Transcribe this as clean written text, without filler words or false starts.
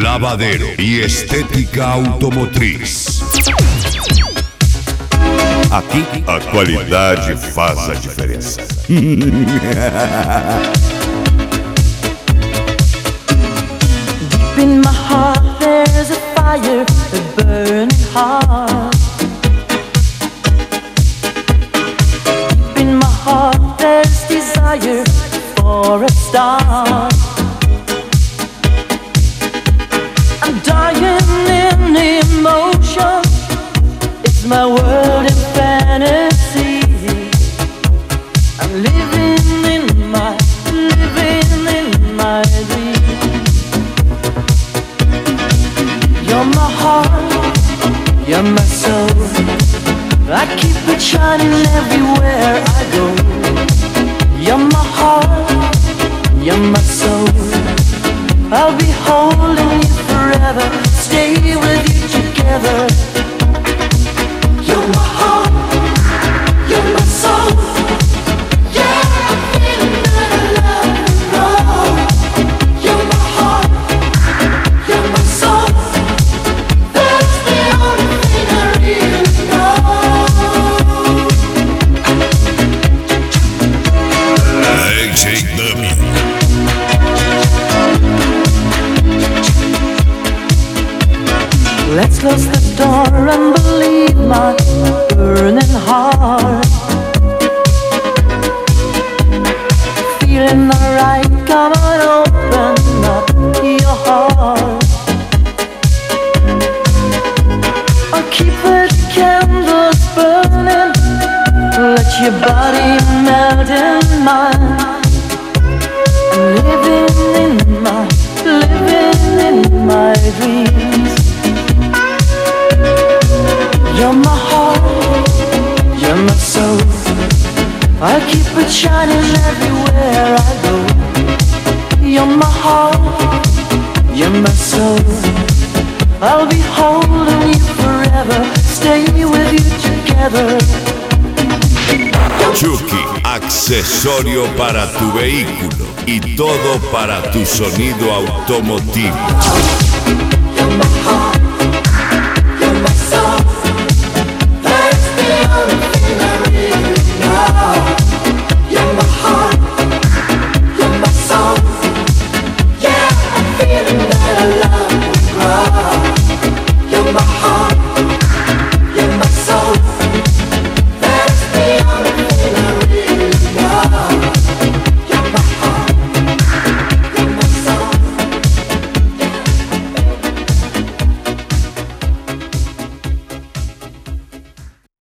lavadero y estética automotriz. Aqui a qualidade faz a diferença. Deep in my heart there's a fire, a burning heart. Deep in my heart there's desire for a star. I'm dying in emotion. It's my world in fantasy. I'm living in my dream. You're my heart, you're my soul. I keep it shining everywhere I go. You're my heart, you're my soul. I'll be holding you forever, stay with you together. You're my heart, you're my soul. Yeah, I'm feeling that I love and roll. You're my heart, you're my soul. That's the only thing I really know. AJW. Let's close the door and believe my burning heart. Feeling alright, come on, open up your heart. I'll keep the candles burning, let your body melt in mine. I'm living in my dreams. You're my heart, you're my soul. I'll keep it shining everywhere I go. You're my heart, you're my soul. I'll be holding you forever, stay with you together. Chucky, accesorio para tu vehículo y todo para tu sonido automotivo.